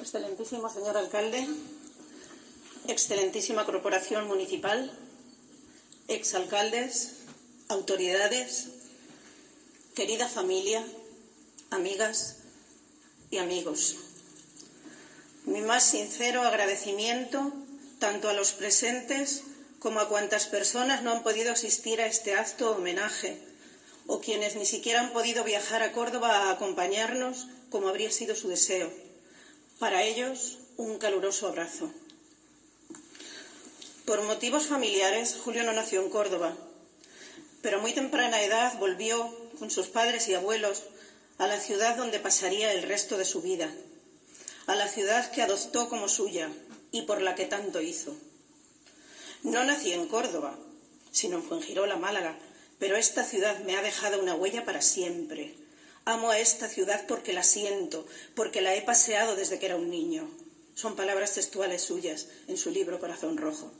Excelentísimo señor alcalde, excelentísima corporación municipal, exalcaldes, autoridades, querida familia, amigas y amigos. Mi más sincero agradecimiento tanto a los presentes como a cuantas personas no han podido asistir a este acto homenaje o quienes ni siquiera han podido viajar a Córdoba a acompañarnos como habría sido su deseo. Para ellos, un caluroso abrazo. Por motivos familiares, Julio no nació en Córdoba, pero a muy temprana edad volvió con sus padres y abuelos a la ciudad donde pasaría el resto de su vida, a la ciudad que adoptó como suya y por la que tanto hizo. No nací en Córdoba, sino en Fuengirola, Málaga, pero esta ciudad me ha dejado una huella para siempre. Amo a esta ciudad porque la siento, porque la he paseado desde que era un niño. Son palabras textuales suyas en su libro Corazón Rojo.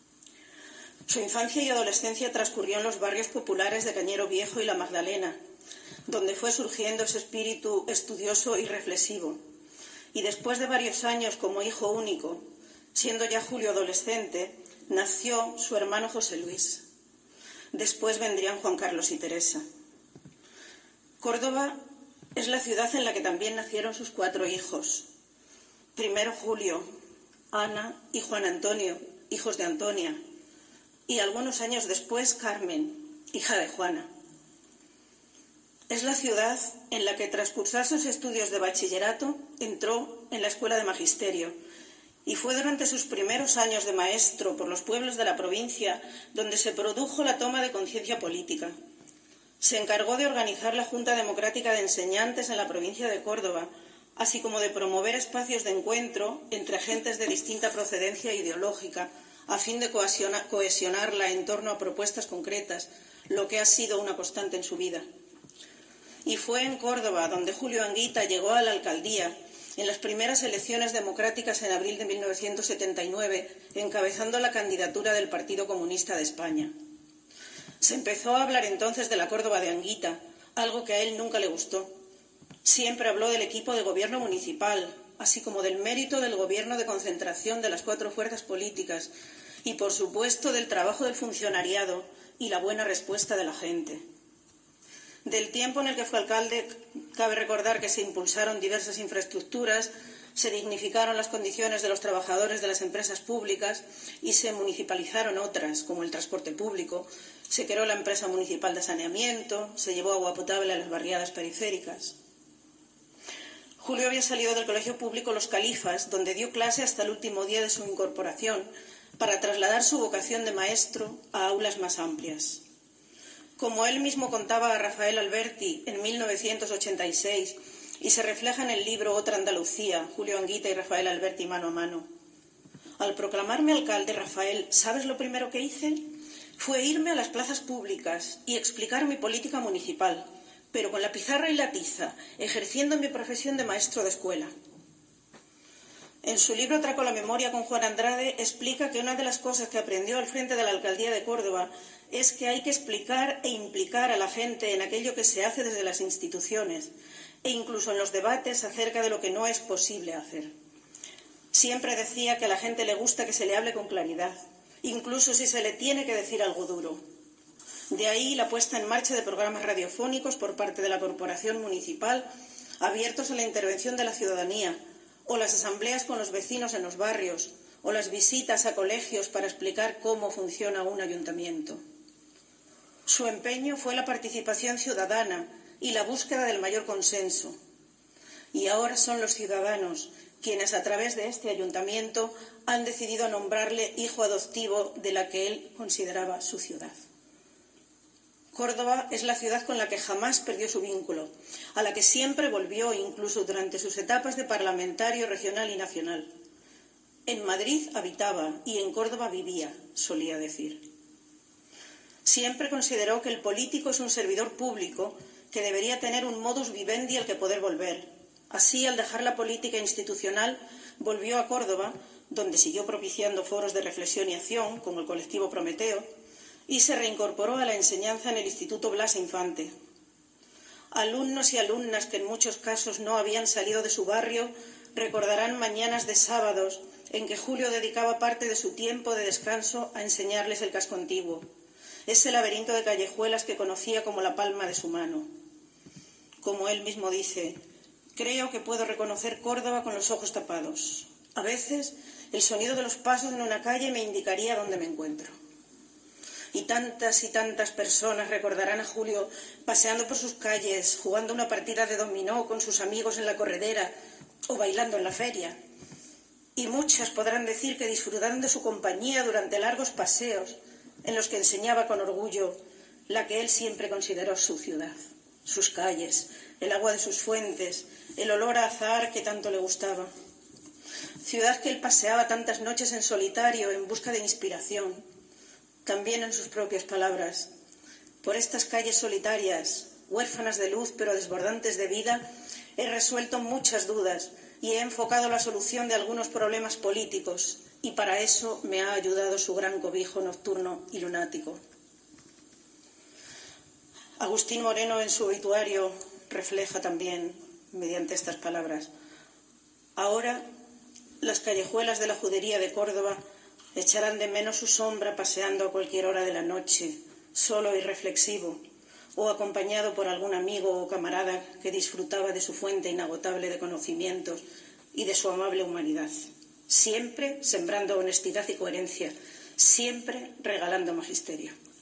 Su infancia y adolescencia transcurrió en los barrios populares de Cañero Viejo y La Magdalena, donde fue surgiendo ese espíritu estudioso y reflexivo. Y después de varios años como hijo único, siendo ya Julio adolescente, nació su hermano José Luis. Después vendrían Juan Carlos y Teresa. Córdoba es la ciudad en la que también nacieron sus 4 hijos. Primero Julio, Ana y Juan Antonio, hijos de Antonia, y algunos años después Carmen, hija de Juana. Es la ciudad en la que tras cursar sus estudios de bachillerato entró en la escuela de magisterio y fue durante sus primeros años de maestro por los pueblos de la provincia donde se produjo la toma de conciencia política. Se encargó de organizar la Junta Democrática de Enseñantes en la provincia de Córdoba, así como de promover espacios de encuentro entre agentes de distinta procedencia ideológica, a fin de cohesionarla en torno a propuestas concretas, lo que ha sido una constante en su vida. Y fue en Córdoba donde Julio Anguita llegó a la alcaldía en las primeras elecciones democráticas en abril de 1979, encabezando la candidatura del Partido Comunista de España. Se empezó a hablar entonces de la Córdoba de Anguita, algo que a él nunca le gustó. Siempre habló del equipo de gobierno municipal, así como del mérito del gobierno de concentración de las 4 fuerzas políticas y, por supuesto, del trabajo del funcionariado y la buena respuesta de la gente. Del tiempo en el que fue alcalde, cabe recordar que se impulsaron diversas infraestructuras, se dignificaron las condiciones de los trabajadores de las empresas públicas y se municipalizaron otras, como el transporte público. Se creó la empresa municipal de saneamiento, se llevó agua potable a las barriadas periféricas. Julio había salido del colegio público Los Califas, donde dio clase hasta el último día de su incorporación, para trasladar su vocación de maestro a aulas más amplias. Como él mismo contaba a Rafael Alberti en 1986, y se refleja en el libro Otra Andalucía, Julio Anguita y Rafael Alberti mano a mano. Al proclamarme alcalde, Rafael, ¿sabes lo primero que hice? Fue irme a las plazas públicas y explicar mi política municipal, pero con la pizarra y la tiza, ejerciendo mi profesión de maestro de escuela. En su libro Traco la memoria con Juan Andrade explica que una de las cosas que aprendió al frente de la alcaldía de Córdoba es que hay que explicar e implicar a la gente en aquello que se hace desde las instituciones e incluso en los debates acerca de lo que no es posible hacer. Siempre decía que a la gente le gusta que se le hable con claridad, incluso si se le tiene que decir algo duro. De ahí la puesta en marcha de programas radiofónicos por parte de la corporación municipal abiertos a la intervención de la ciudadanía, o las asambleas con los vecinos en los barrios, o las visitas a colegios para explicar cómo funciona un ayuntamiento. Su empeño fue la participación ciudadana y la búsqueda del mayor consenso. Y ahora son los ciudadanos quienes, a través de este ayuntamiento, han decidido nombrarle hijo adoptivo de la que él consideraba su ciudad. Córdoba es la ciudad con la que jamás perdió su vínculo, a la que siempre volvió incluso durante sus etapas de parlamentario regional y nacional. En Madrid habitaba y en Córdoba vivía, solía decir. Siempre consideró que el político es un servidor público que debería tener un modus vivendi al que poder volver. Así, al dejar la política institucional, volvió a Córdoba, donde siguió propiciando foros de reflexión y acción, como el colectivo Prometeo, y se reincorporó a la enseñanza en el Instituto Blas Infante. Alumnos y alumnas que en muchos casos no habían salido de su barrio recordarán mañanas de sábados en que Julio dedicaba parte de su tiempo de descanso a enseñarles el casco antiguo, ese laberinto de callejuelas que conocía como la palma de su mano. Como él mismo dice, creo que puedo reconocer Córdoba con los ojos tapados. A veces el sonido de los pasos en una calle me indicaría dónde me encuentro. Y tantas personas recordarán a Julio paseando por sus calles, jugando una partida de dominó con sus amigos en la corredera o bailando en la feria. Y muchas podrán decir que disfrutaron de su compañía durante largos paseos en los que enseñaba con orgullo la que él siempre consideró su ciudad, sus calles, el agua de sus fuentes, el olor a azahar que tanto le gustaba. Ciudad que él paseaba tantas noches en solitario en busca de inspiración. También en sus propias palabras, por estas calles solitarias, huérfanas de luz pero desbordantes de vida, he resuelto muchas dudas y he enfocado la solución de algunos problemas políticos, y para eso me ha ayudado su gran cobijo nocturno y lunático. Agustín Moreno en su obituario refleja también, mediante estas palabras, ahora las callejuelas de la judería de Córdoba echarán de menos su sombra paseando a cualquier hora de la noche, solo y reflexivo, o acompañado por algún amigo o camarada que disfrutaba de su fuente inagotable de conocimientos y de su amable humanidad, siempre sembrando honestidad y coherencia, siempre regalando magisterio.